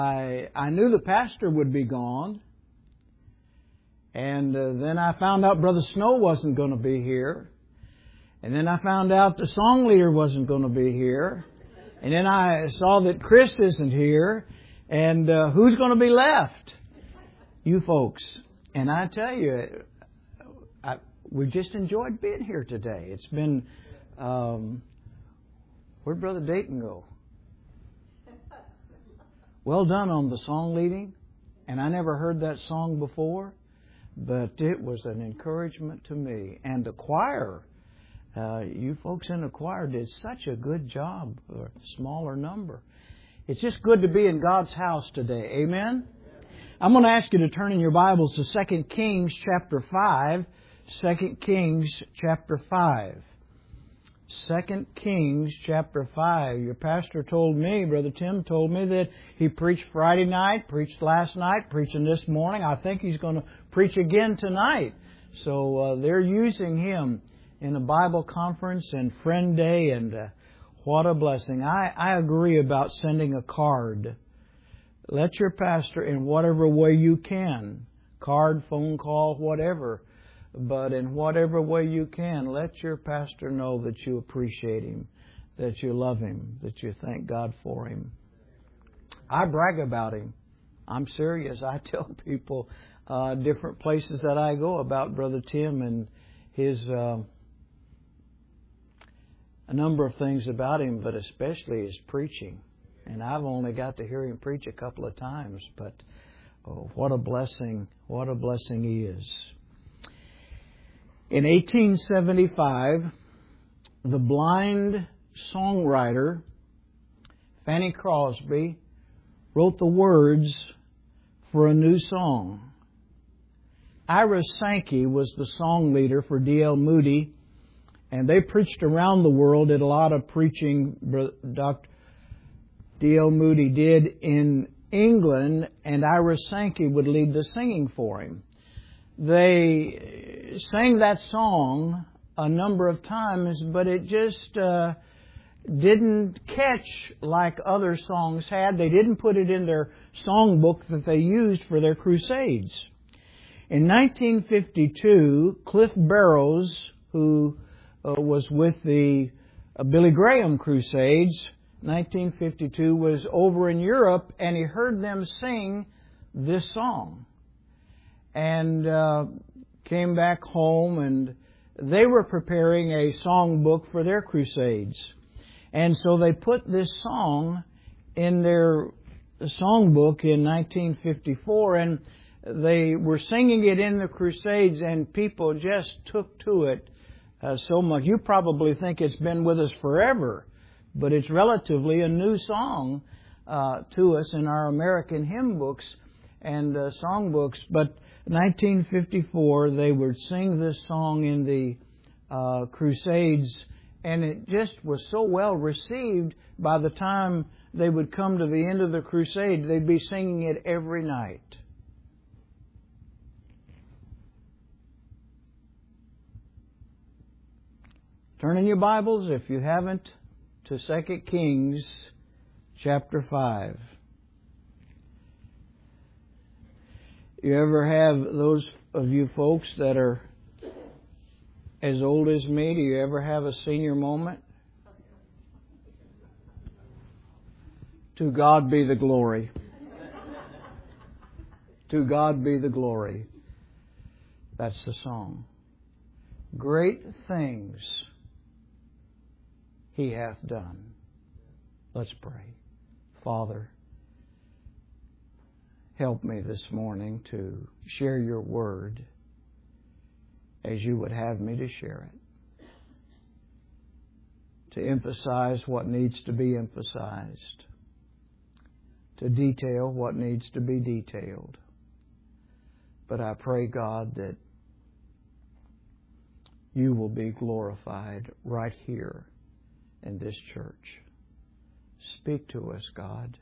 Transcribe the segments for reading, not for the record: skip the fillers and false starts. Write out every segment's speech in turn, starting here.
I knew the pastor would be gone. And then I found out Brother Snow wasn't going to be here. And then I found out the song leader wasn't going to be here. And then I saw that Chris isn't here. And who's going to be left? You folks. And I tell you, we just enjoyed being here today. It's been... where'd Brother Dayton go? Well done on the song leading. And I never heard that song before. But it was an encouragement to me. And the choir, you folks in the choir did such a good job for a smaller number. It's just good to be in God's house today. Amen? I'm going to ask you to turn in your Bibles to 2 Kings chapter 5. 2 Kings chapter 5. 2 Kings chapter 5. Your pastor told me, Brother Tim told me that he preached Friday night, preached last night, preaching this morning. I think he's going to preach again tonight. So they're using him in a Bible conference and Friend Day, and what a blessing. I agree about sending a card. Let your pastor in whatever way you can, card, phone call, whatever. But in whatever way you can, let your pastor know that you appreciate him, that you love him, that you thank God for him. I brag about him. I'm serious. I tell people different places that I go about Brother Tim and his a number of things about him, but especially his preaching. And I've only got to hear him preach a couple of times, but what a blessing he is. In 1875, the blind songwriter Fanny Crosby wrote the words for a new song. Ira Sankey was the song leader for D.L. Moody, and they preached around the world, did a lot of preaching. Dr. D.L. Moody did in England, and Ira Sankey would lead the singing for him. They sang that song a number of times, but it just didn't catch like other songs had. They didn't put it in their songbook that they used for their crusades. In 1952, Cliff Barrows, who was with the Billy Graham Crusades, 1952, was over in Europe, and he heard them sing this song. And came back home, and they were preparing a songbook for their crusades. And so they put this song in their songbook in 1954, and they were singing it in the crusades, and people just took to it so much. You probably think it's been with us forever, but it's relatively a new song to us in our American hymn books and songbooks. But 1954, they would sing this song in the Crusades, and it just was so well received. By the time they would come to the end of the crusade, they'd be singing it every night. Turn in your Bibles, if you haven't, to 2 Kings chapter 5. You ever have, those of you folks that are as old as me, do you ever have a senior moment? To God be the glory. To God be the glory. That's the song. Great things He hath done. Let's pray. Father, help me this morning to share your word as you would have me to share it. To emphasize what needs to be emphasized. To detail what needs to be detailed. But I pray, God, that you will be glorified right here in this church. Speak to us, God.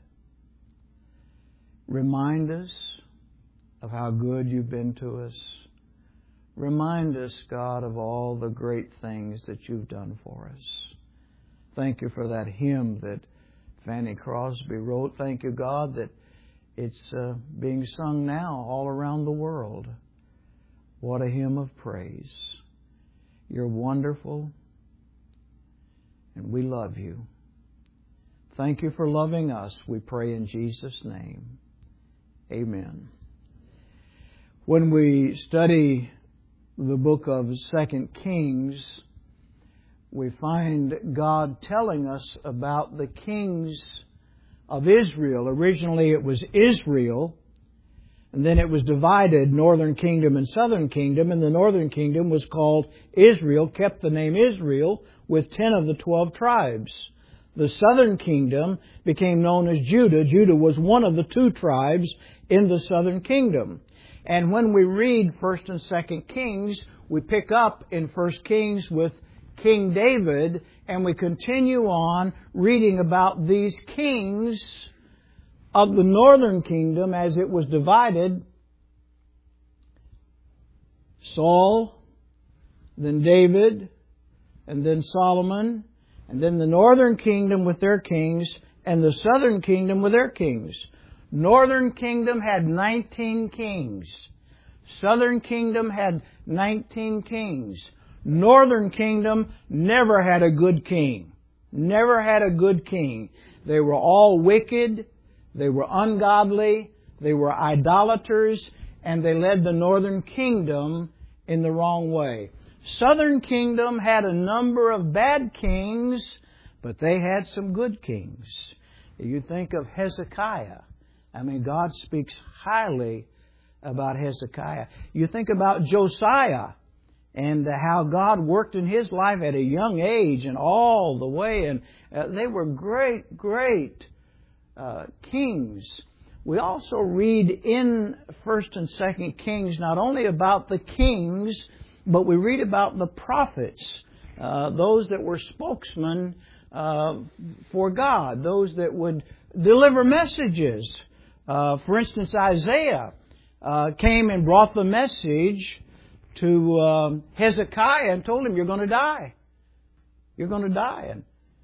Remind us of how good you've been to us. Remind us, God, of all the great things that you've done for us. Thank you for that hymn that Fanny Crosby wrote. Thank you, God, that It's being sung now all around the world. What a hymn of praise. You're wonderful, and we love you. Thank you for loving us, we pray in Jesus' name. Amen. When we study the book of 2 Kings, we find God telling us about the kings of Israel. Originally it was Israel, and then it was divided, northern kingdom and southern kingdom, and the northern kingdom was called Israel, kept the name Israel, with 10 of the 12 tribes. The southern kingdom became known as Judah. Judah was one of the 2 tribes in the southern kingdom. And when we read 1st and 2nd Kings, we pick up in 1st Kings with King David, and we continue on reading about these kings of the northern kingdom as it was divided. Saul, then David, and then Solomon, and then the northern kingdom with their kings, and the southern kingdom with their kings. Northern kingdom had 19 kings. Southern kingdom had 19 kings. Northern kingdom never had a good king. Never had a good king. They were all wicked. They were ungodly. They were idolaters. And they led the northern kingdom in the wrong way. Southern kingdom had a number of bad kings, but they had some good kings. You think of Hezekiah. I mean, God speaks highly about Hezekiah. You think about Josiah and how God worked in his life at a young age and all the way. And they were great kings. We also read in 1st and 2nd Kings not only about the kings, but we read about the prophets, those that were spokesmen for God, those that would deliver messages. For instance, Isaiah came and brought the message to Hezekiah and told him, "You're going to die. You're going to die." And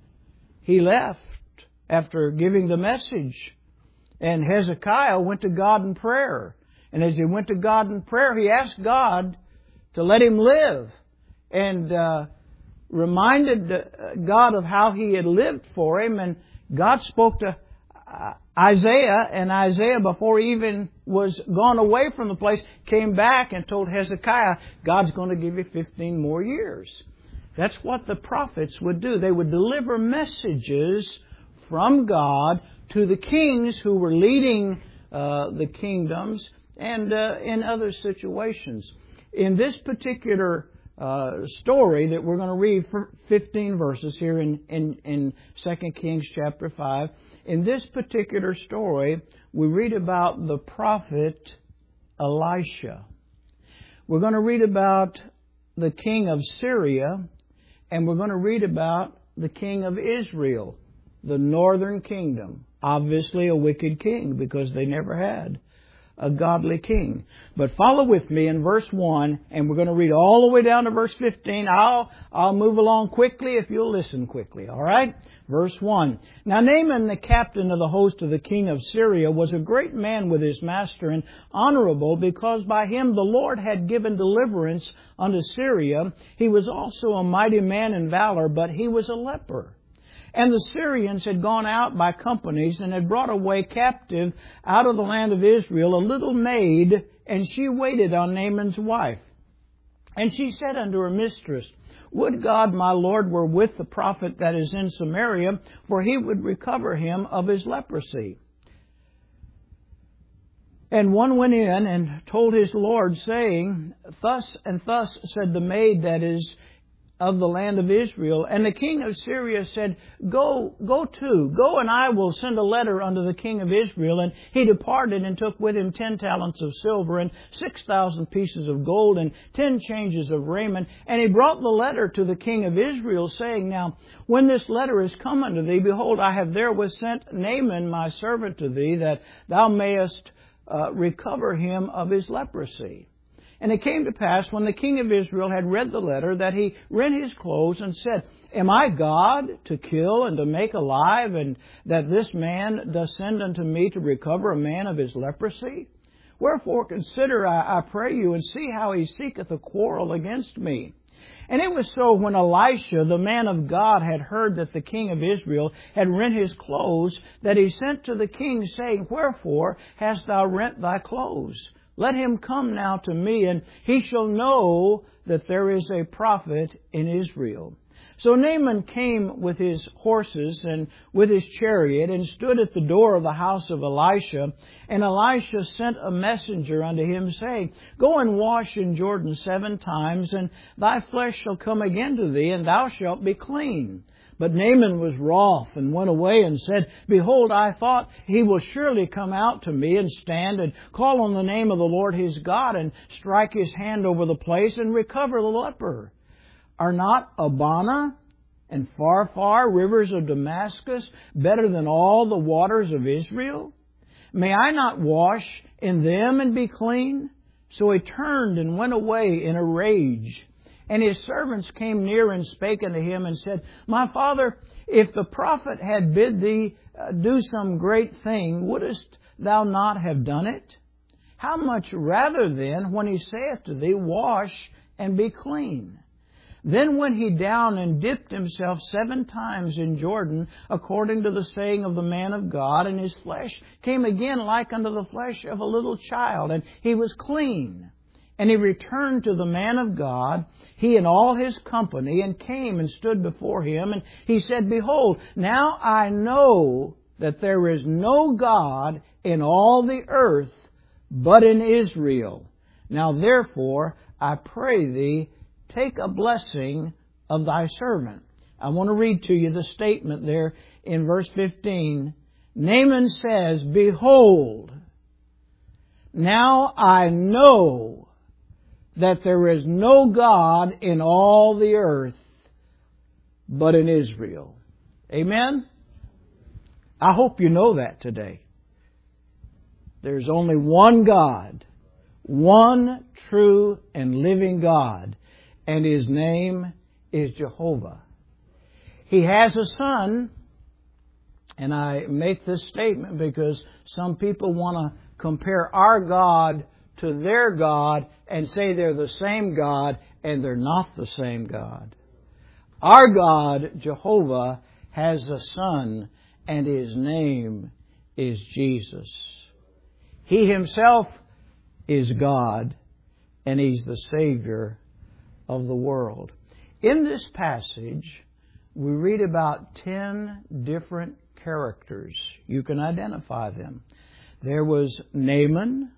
he left after giving the message. And Hezekiah went to God in prayer. And as he went to God in prayer, he asked God to let him live. And reminded God of how he had lived for him. And God spoke to Isaiah, and Isaiah, before he even was gone away from the place, came back and told Hezekiah, God's going to give you 15 more years. That's what the prophets would do. They would deliver messages from God to the kings who were leading the kingdoms and in other situations. In this particular story that we're going to read for 15 verses here in 2 Kings chapter 5, in this particular story, we read about the prophet Elisha. We're going to read about the king of Syria, and we're going to read about the king of Israel, the northern kingdom. Obviously a wicked king, because they never had a godly king. But follow with me in verse 1, and we're going to read all the way down to verse 15. I'll move along quickly if you'll listen quickly, all right? Verse 1. Now Naaman, the captain of the host of the king of Syria, was a great man with his master and honorable, because by him the Lord had given deliverance unto Syria. He was also a mighty man in valor, but he was a leper. And the Syrians had gone out by companies and had brought away captive out of the land of Israel a little maid, and she waited on Naaman's wife. And she said unto her mistress, Would God my Lord were with the prophet that is in Samaria, for he would recover him of his leprosy. And one went in and told his Lord, saying, Thus and thus said the maid that is of the land of Israel. And the king of Syria said, Go and I will send a letter unto the king of Israel. And he departed and took with him 10 talents of silver and 6,000 pieces of gold and 10 changes of raiment. And he brought the letter to the king of Israel, saying, Now, when this letter is come unto thee, behold, I have therewith sent Naaman my servant to thee, that thou mayest recover him of his leprosy. And it came to pass, when the king of Israel had read the letter, that he rent his clothes and said, Am I God to kill and to make alive, and that this man does send unto me to recover a man of his leprosy? Wherefore consider, I pray you, and see how he seeketh a quarrel against me. And it was so, when Elisha, the man of God, had heard that the king of Israel had rent his clothes, that he sent to the king, saying, Wherefore hast thou rent thy clothes? Let him come now to me, and he shall know that there is a prophet in Israel. So Naaman came with his horses and with his chariot, and stood at the door of the house of Elisha. And Elisha sent a messenger unto him, saying, Go and wash in Jordan 7 times, and thy flesh shall come again to thee, and thou shalt be clean. But Naaman was wroth, and went away, and said, Behold, I thought, he will surely come out to me, and stand, and call on the name of the Lord his God, and strike his hand over the place, and recover the leper. Are not Abana and Pharpar, rivers of Damascus, better than all the waters of Israel? May I not wash in them and be clean? So he turned and went away in a rage. And his servants came near and spake unto him, and said, My father, if the prophet had bid thee do some great thing, wouldest thou not have done it? How much rather then, when he saith to thee, Wash and be clean? Then went he down and dipped himself 7 times in Jordan, according to the saying of the man of God, and his flesh came again like unto the flesh of a little child, and he was clean. And he returned to the man of God, he and all his company, and came and stood before him. And he said, Behold, now I know that there is no God in all the earth but in Israel. Now therefore, I pray thee, take a blessing of thy servant. I want to read to you the statement there in verse 15. Naaman says, Behold, now I know that there is no God in all the earth but in Israel. Amen? I hope you know that today. There's only one God, one true and living God, and His name is Jehovah. He has a son, and I make this statement because some people want to compare our God to their God and say they're the same God, and they're not the same God. Our God, Jehovah, has a son, and His name is Jesus. He Himself is God, and He's the Savior of the world. In this passage, we read about 10 different characters. You can identify them. There was Naaman,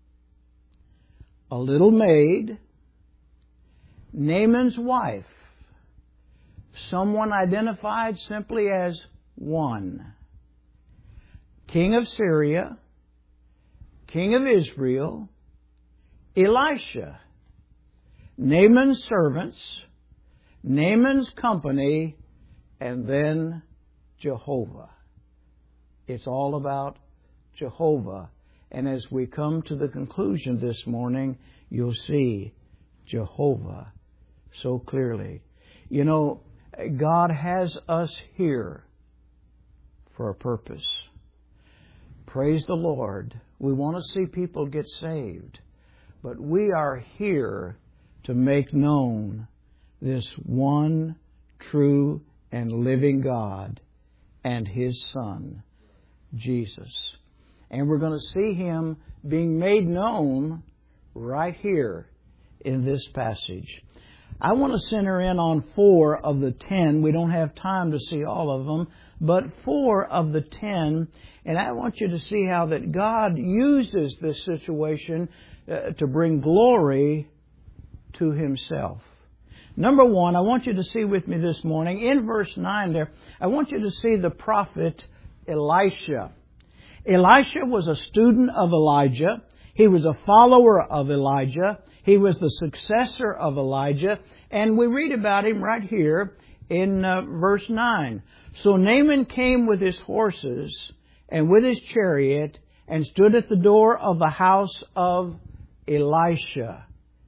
a little maid, Naaman's wife, someone identified simply as one, king of Syria, king of Israel, Elisha, Naaman's servants, Naaman's company, and then Jehovah. It's all about Jehovah. And as we come to the conclusion this morning, you'll see Jehovah so clearly. You know, God has us here for a purpose. Praise the Lord. We want to see people get saved. But we are here to make known this one true and living God and His Son, Jesus. And we're going to see Him being made known right here in this passage. I want to center in on 4 of the 10. We don't have time to see all of them, but 4 of the 10. And I want you to see how that God uses this situation to bring glory to Himself. Number 1, I want you to see with me this morning, in verse 9 there, I want you to see the prophet Elisha. Elisha was a student of Elijah. He was a follower of Elijah. He was the successor of Elijah. And we read about him right here in verse 9. So Naaman came with his horses and with his chariot and stood at the door of the house of Elisha.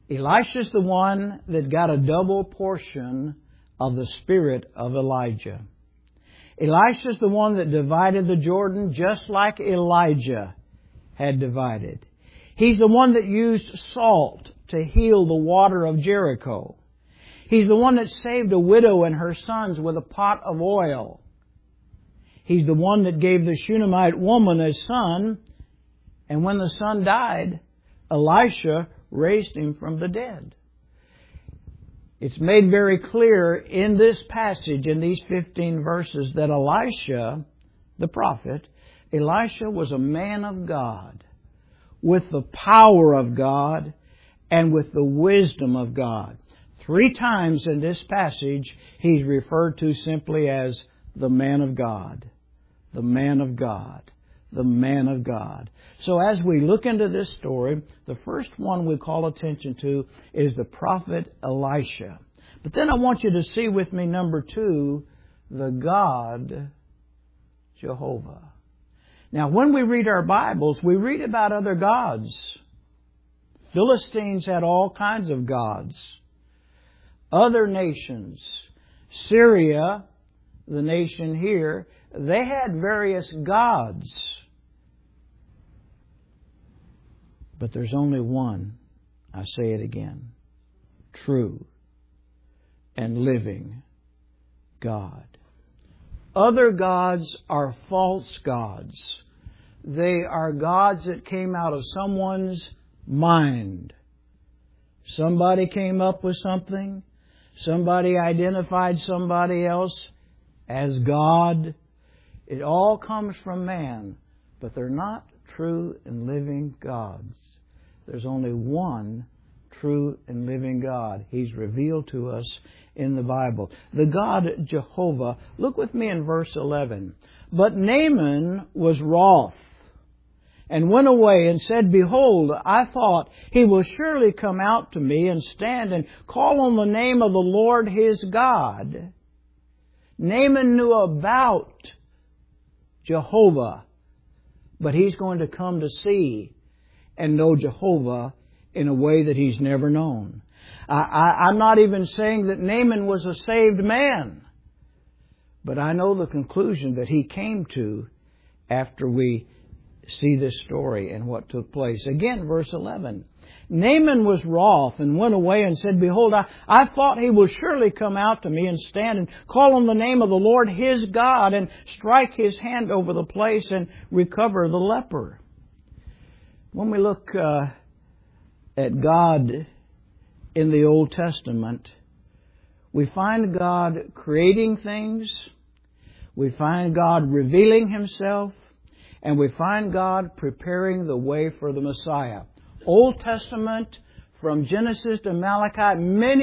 Elisha's the one that got a double portion of the spirit of Elijah. Elisha's the one that divided the Jordan just like Elijah had divided. He's the one that used salt to heal the water of Jericho. He's the one that saved a widow and her sons with a pot of oil. He's the one that gave the Shunammite woman a son, and when the son died, Elisha raised him from the dead. It's made very clear in this passage, in these 15 verses, that Elisha, the prophet, Elisha was a man of God, with the power of God and with the wisdom of God. 3 times in this passage, he's referred to simply as the man of God. The man of God. The man of God. So as we look into this story, the first one we call attention to is the prophet Elisha. But then I want you to see with me, number 2, the God Jehovah. Now, when we read our Bibles, we read about other gods. Philistines had all kinds of gods. Other nations, Syria, the nation here, they had various gods. But there's only one, I say it again, true and living God. Other gods are false gods. They are gods that came out of someone's mind. Somebody came up with something. Somebody identified somebody else as God. It all comes from man, but they're not true and living gods. There's only one true and living God. He's revealed to us in the Bible. The God Jehovah. Look with me in verse 11. But Naaman was wroth, and went away and said, Behold, I thought, he will surely come out to me and stand and call on the name of the Lord his God. Naaman knew about Jehovah, but he's going to come to see and know Jehovah in a way that he's never known. I'm not even saying that Naaman was a saved man, but I know the conclusion that he came to after we see this story and what took place. Again, verse 11. Naaman was wroth and went away and said, Behold, I thought he will surely come out to me and stand and call on the name of the Lord his God and strike his hand over the place and recover the leper. When we look at God in the Old Testament, we find God creating things, we find God revealing Himself, and we find God preparing the way for the Messiah. Old Testament, from Genesis to Malachi,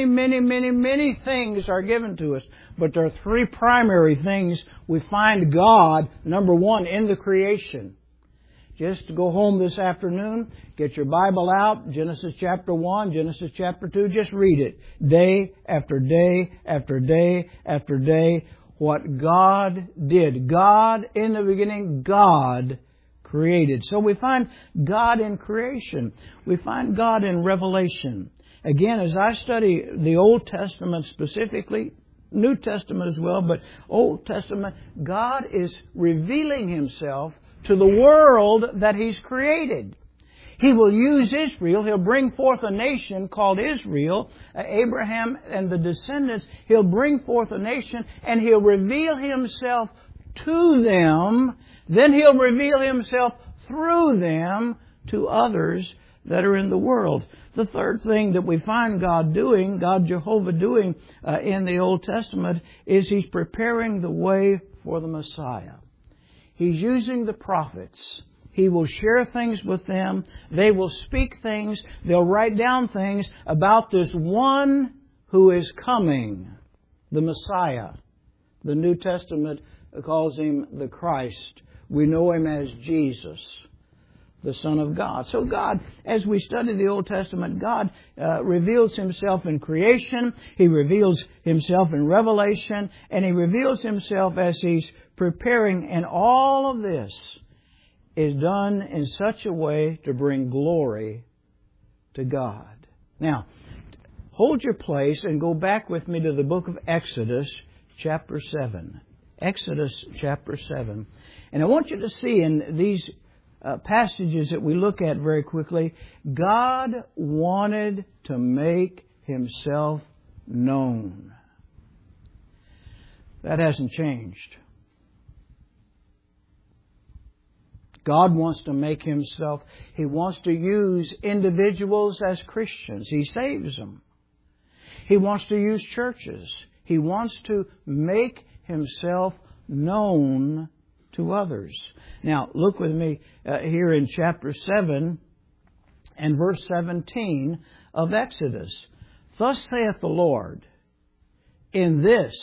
many things are given to us. But there are 3 primary things we find God, number 1, in the creation. Just go home this afternoon, get your Bible out, Genesis chapter 1, Genesis chapter 2, just read it. Day after day after day after day, what God did. God, in the beginning, God created. So we find God in creation. We find God in Revelation. Again, as I study the Old Testament specifically, New Testament as well, but Old Testament, God is revealing Himself to the world that He's created. He will use Israel. He'll bring forth a nation called Israel, Abraham and the descendants. He'll bring forth a nation and He'll reveal Himself to them. Then He'll reveal Himself through them to others that are in the world. The third thing that we find God doing, God Jehovah doing in the Old Testament, is He's preparing the way for the Messiah. He's using the prophets. He will share things with them. They will speak things. They'll write down things about this one who is coming, the Messiah. The New Testament calls Him the Christ. We know Him as Jesus, the Son of God. So God, as we study the Old Testament, God reveals Himself in creation. He reveals Himself in Revelation. And He reveals Himself as He's preparing. And all of this is done in such a way to bring glory to God. Now, hold your place and go back with me to the book of Exodus, chapter 7. Exodus, chapter 7. And I want you to see in these passages that we look at very quickly, God wanted to make Himself known. That hasn't changed. God wants to make Himself, He wants to use individuals as Christians. He saves them. He wants to use churches. He wants to make Himself known to others. Now, look with me here in chapter 7 and verse 17 of Exodus. Thus saith the Lord, in this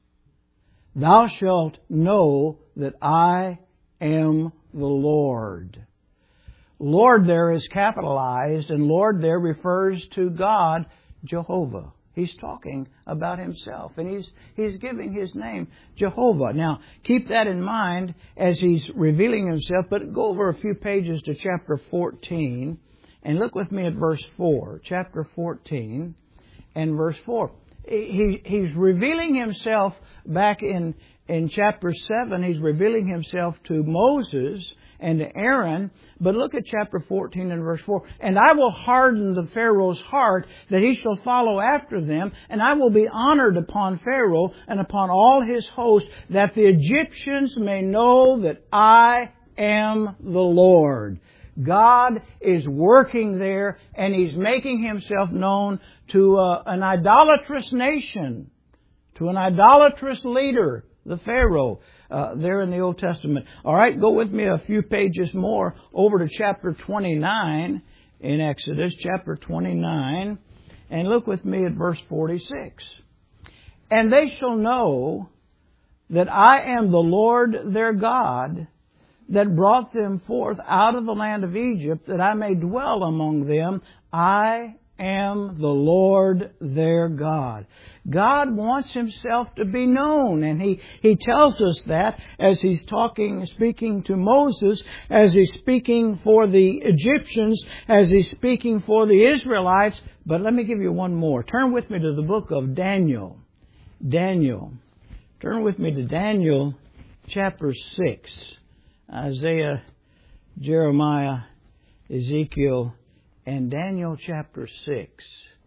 thou shalt know that I am the Lord. Lord there is capitalized, and Lord there refers to God, Jehovah. He's talking about Himself, and He's giving His name, Jehovah. Now, keep that in mind as He's revealing Himself, but go over a few pages to chapter 14, and look with me at verse 4. Chapter 14 and verse 4. He's revealing Himself back in chapter 7. He's revealing Himself to Moses and to Aaron. But look at chapter 14 and verse 4. And I will harden the Pharaoh's heart, that he shall follow after them. And I will be honored upon Pharaoh and upon all his host, that the Egyptians may know that I am the Lord. God is working there, and He's making Himself known to an idolatrous nation, to an idolatrous leader, the Pharaoh, there in the Old Testament. All right, go with me a few pages more over to chapter 29 in Exodus, chapter 29, and look with me at verse 46. And they shall know that I am the Lord their God, that brought them forth out of the land of Egypt, that I may dwell among them. I am the Lord their God. God wants Himself to be known, and He tells us that as He's speaking to Moses, as He's speaking for the Egyptians, as He's speaking for the Israelites. But let me give you one more. Turn with me to the book of Daniel. Daniel. Turn with me to Daniel chapter 6. Isaiah, Jeremiah, Ezekiel, and Daniel chapter 6.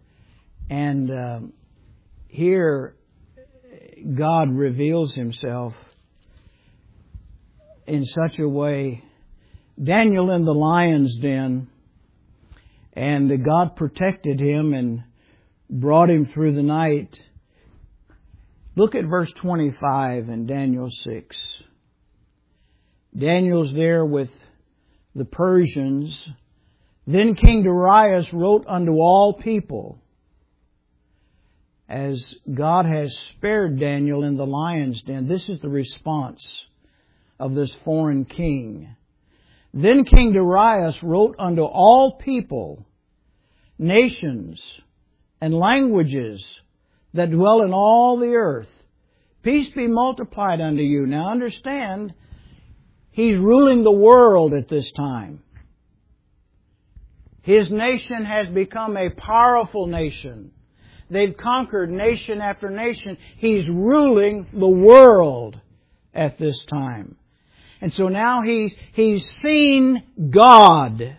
And here God reveals Himself in such a way. Daniel in the lion's den, and God protected him and brought him through the night. Look at verse 25 in Daniel 6. Daniel's there with the Persians. Then King Darius wrote unto all people, as God has spared Daniel in the lion's den. This is the response of this foreign king. Then King Darius wrote unto all people, nations, and languages that dwell in all the earth, peace be multiplied unto you. Now understand, he's ruling the world at this time. His nation has become a powerful nation. They've conquered nation after nation. He's ruling the world at this time. And so now he's seen God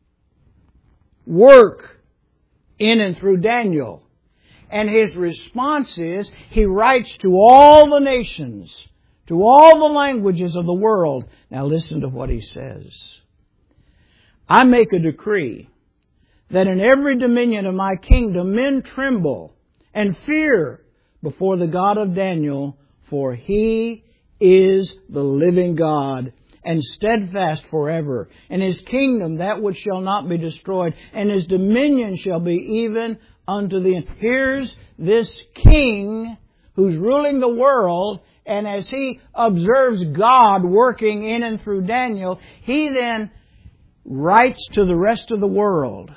work in and through Daniel. And his response is, he writes to all the nations, to all the languages of the world. Now listen to what he says. I make a decree that in every dominion of my kingdom men tremble and fear before the God of Daniel, for He is the living God and steadfast forever. And His kingdom that which shall not be destroyed, and His dominion shall be even unto the end. Here's this king who's ruling the world, and as he observes God working in and through Daniel, he then writes to the rest of the world.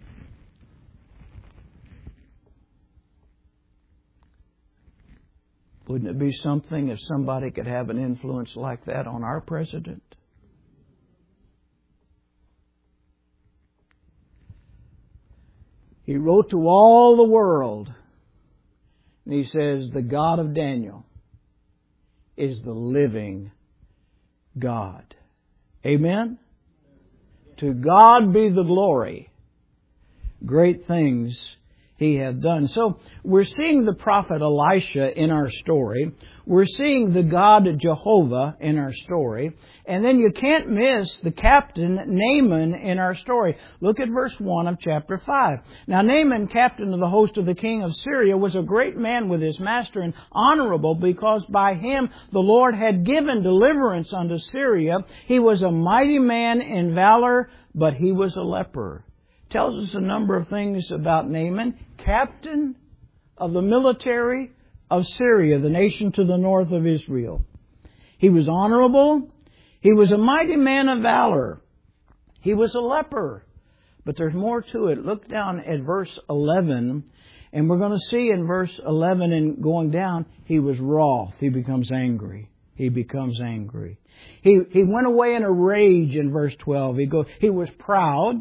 Wouldn't it be something if somebody could have an influence like that on our president? He wrote to all the world. And he says, the God of Daniel is the living God. Amen? To God be the glory. Great things He hath done. So we're seeing the prophet Elisha in our story. We're seeing the God Jehovah in our story. And then you can't miss the captain Naaman in our story. Look at verse 1 of chapter 5. Now Naaman, captain of the host of the king of Syria, was a great man with his master and honorable, because by him the Lord had given deliverance unto Syria. He was a mighty man in valor, but he was a leper. Tells us a number of things about Naaman, captain of the military of Syria, the nation to the north of Israel. He was honorable. He was a mighty man of valor. He was a leper. But there's more to it. Look down at verse 11, and we're going to see in verse 11 and going down, he was wroth. He becomes angry. He becomes angry. He went away in a rage in verse 12. He was proud,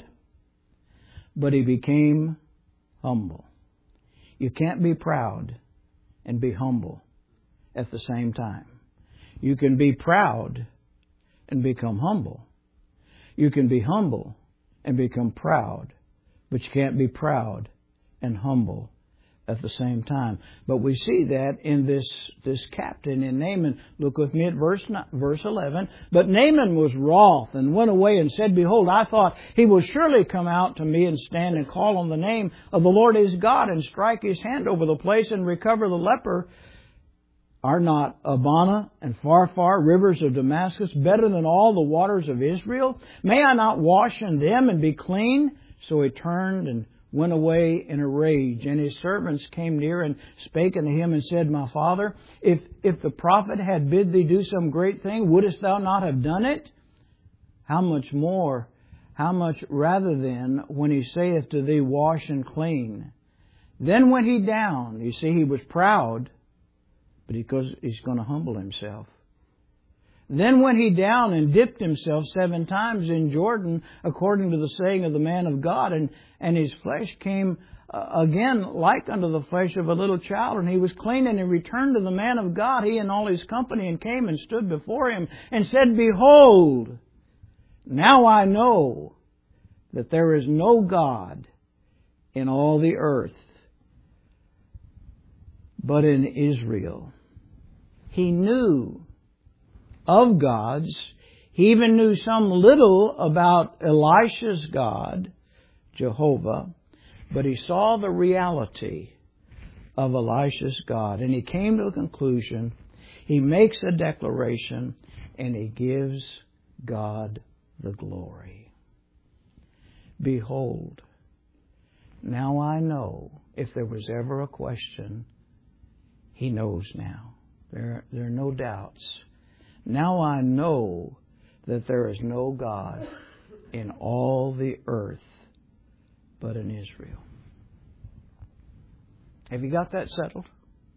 but he became humble. You can't be proud and be humble at the same time. You can be proud and become humble. You can be humble and become proud, but you can't be proud and humble at the same time. But we see that in this captain in Naaman. Look with me at verse 11. But Naaman was wroth and went away and said, Behold, I thought he will surely come out to me and stand and call on the name of the Lord his God and strike his hand over the place and recover the leper. Are not Abana and Pharpar, rivers of Damascus, better than all the waters of Israel? May I not wash in them and be clean? So he turned and went away in a rage. And his servants came near and spake unto him and said, My father, if the prophet had bid thee do some great thing, wouldest thou not have done it? How much rather then, when he saith to thee, Wash and clean? Then went he down. You see, he was proud, but because he's going to humble himself. Then went he down and dipped himself 7 times in Jordan, according to the saying of the man of God, and his flesh came again like unto the flesh of a little child, and he was clean, and he returned to the man of God, he and all his company, and came and stood before him, and said, Behold, now I know that there is no God in all the earth but in Israel. He knew of gods. He even knew some little about Elisha's God, Jehovah, but he saw the reality of Elisha's God. And he came to a conclusion. He makes a declaration, and he gives God the glory. Behold, now I know. If there was ever a question, he knows now. There are no doubts. Now I know that there is no God in all the earth but in Israel. Have you got that settled?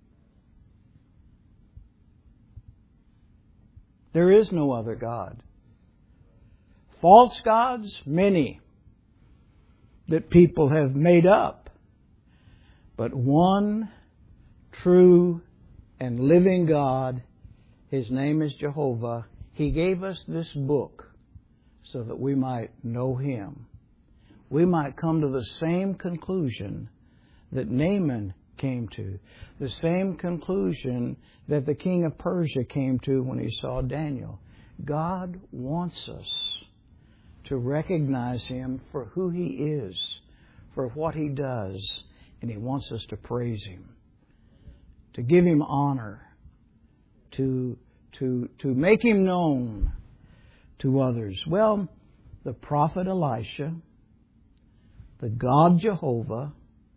There is no other God. False gods, many, that people have made up. But one true and living God, His name is Jehovah. He gave us this book so that we might know Him. We might come to the same conclusion that Naaman came to. The same conclusion that the king of Persia came to when he saw Daniel. God wants us to recognize Him for who He is, for what He does, and He wants us to praise Him, to give Him honor, to make Him known to others. Well, the prophet Elisha, the God Jehovah,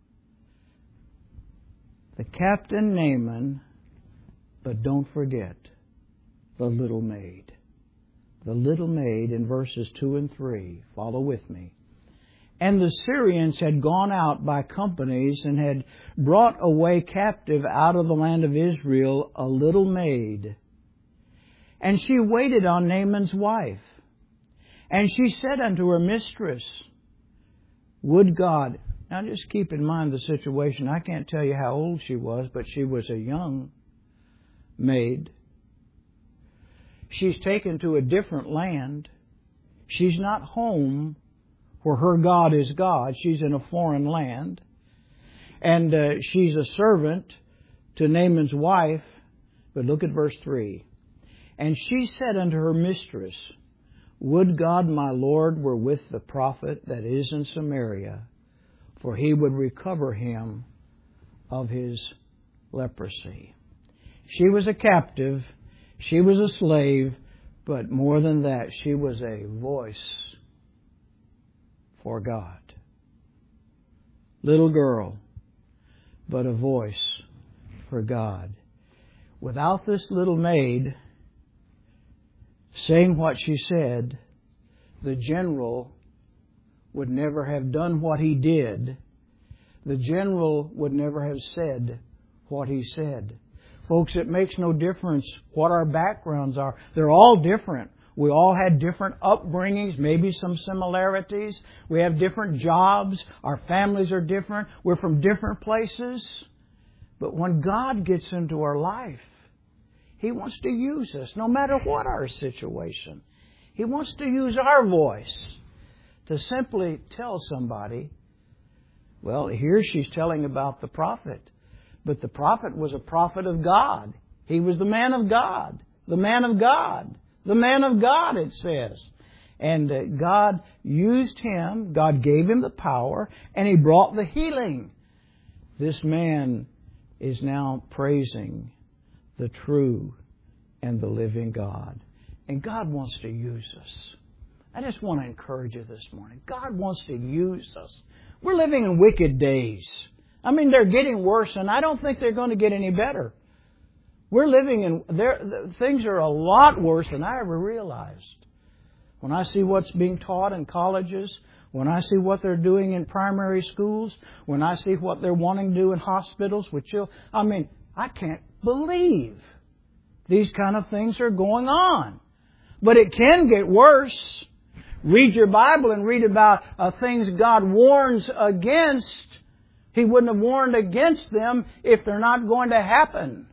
the captain Naaman, but don't forget the little maid. The little maid in verses 2 and 3. Follow with me. And the Syrians had gone out by companies and had brought away captive out of the land of Israel a little maid. And she waited on Naaman's wife. And she said unto her mistress, Would God... Now just keep in mind the situation. I can't tell you how old she was, but she was a young maid. She's taken to a different land. She's not home where her God is God. She's in a foreign land. And she's a servant to Naaman's wife. But look at verse 3. And she said unto her mistress, Would God my Lord were with the prophet that is in Samaria, for he would recover him of his leprosy. She was a captive. She was a slave. But more than that, she was a voice for God. Little girl, but a voice for God. Without this little maid saying what she said, the general would never have done what he did. The general would never have said what he said. Folks, it makes no difference what our backgrounds are. They're all different. We all had different upbringings, maybe some similarities. We have different jobs. Our families are different. We're from different places. But when God gets into our life, He wants to use us, no matter what our situation. He wants to use our voice to simply tell somebody, well, here she's telling about the prophet. But the prophet was a prophet of God. He was the man of God. The man of God. The man of God, it says. And God used him. God gave him the power. And He brought the healing. This man is now praising the true and the living God. And God wants to use us. I just want to encourage you this morning. God wants to use us. We're living in wicked days. I mean, they're getting worse, and I don't think they're going to get any better. We're living in... things are a lot worse than I ever realized. When I see what's being taught in colleges, when I see what they're doing in primary schools, when I see what they're wanting to do in hospitals with children, I mean, I can't believe these kind of things are going on. But it can get worse. Read your Bible and read about things God warns against. He wouldn't have warned against them if they're not going to happen.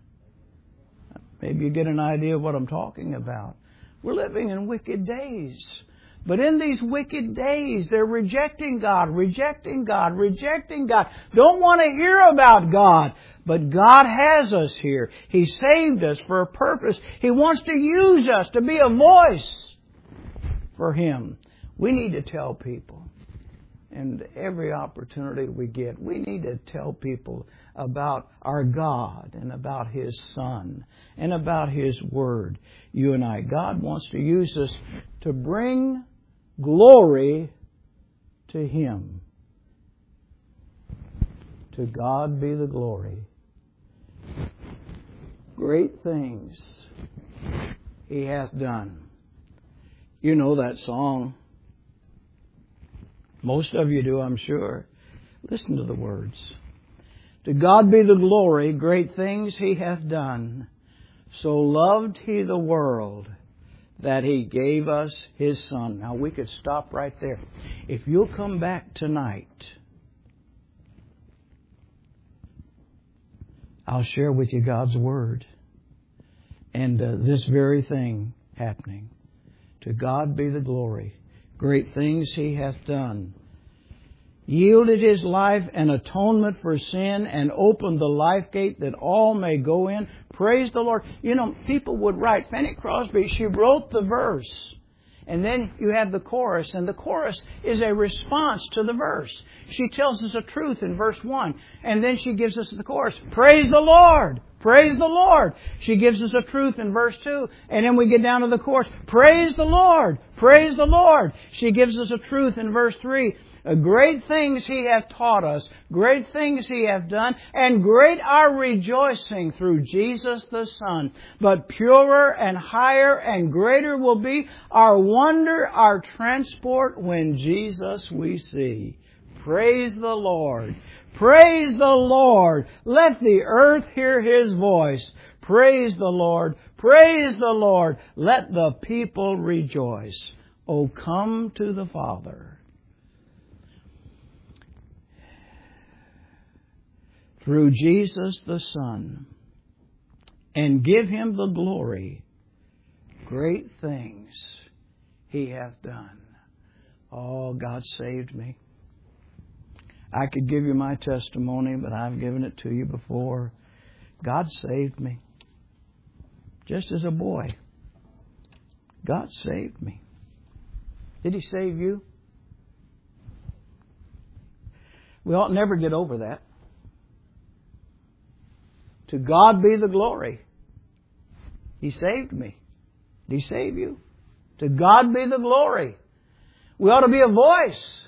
Maybe you get an idea of what I'm talking about. We're living in wicked days. But in these wicked days, they're rejecting God, rejecting God, rejecting God. Don't want to hear about God. But God has us here. He saved us for a purpose. He wants to use us to be a voice for Him. We need to tell people. And every opportunity we get, we need to tell people about our God and about His Son and about His Word. You and I. God wants to use us to bring glory to Him. To God be the glory. Great things He hath done. You know that song. Most of you do, I'm sure. Listen to the words. To God be the glory, great things He hath done. So loved He the world that He gave us His Son. Now we could stop right there. If you'll come back tonight, I'll share with you God's Word. And this very thing happening. To God be the glory. Great things He hath done. Yielded His life an atonement for sin and opened the life gate that all may go in. Praise the Lord. You know, people would write, Fanny Crosby, she wrote the verse. And then you have the chorus, and the chorus is a response to the verse. She tells us a truth in verse 1, and then she gives us the chorus. Praise the Lord! Praise the Lord! She gives us a truth in verse 2, and then we get down to the chorus. Praise the Lord! Praise the Lord! She gives us a truth in verse 3. Great things He hath taught us, great things He hath done, and great our rejoicing through Jesus the Son. But purer and higher and greater will be our wonder, our transport when Jesus we see. Praise the Lord. Praise the Lord. Let the earth hear His voice. Praise the Lord. Praise the Lord. Let the people rejoice. Oh, come to the Father. through Jesus the Son, and give Him the glory. Great things He hath done. Oh, God saved me. I could give you my testimony, but I've given it to you before. God saved me. Just as a boy, God saved me. Did He save you? We ought never get over that. To God be the glory. He saved me. Did He save you? To God be the glory. We ought to be a voice.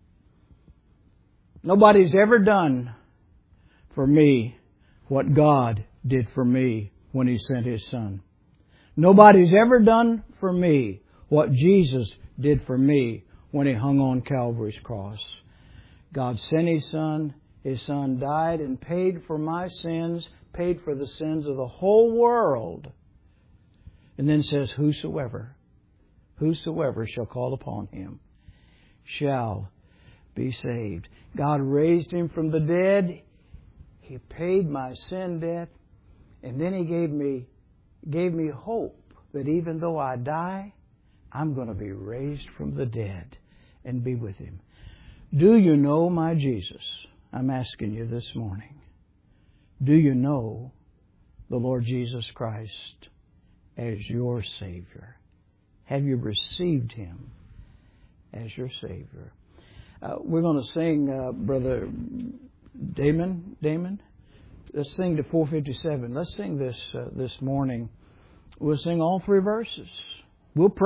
Nobody's ever done for me what God did for me when He sent His Son. Nobody's ever done for me what Jesus did for me when He hung on Calvary's cross. God sent His Son. His Son died and paid for my sins, paid for the sins of the whole world. And then says, whosoever shall call upon Him shall be saved. God raised Him from the dead. He paid my sin debt. And then He gave me hope that even though I die, I'm going to be raised from the dead and be with Him. Do you know my Jesus? I'm asking you this morning. Do you know the Lord Jesus Christ as your Savior? Have you received Him as your Savior? We're going to sing, Brother Damon. Let's sing to 457. Let's sing this morning. We'll sing all three verses. We'll pray.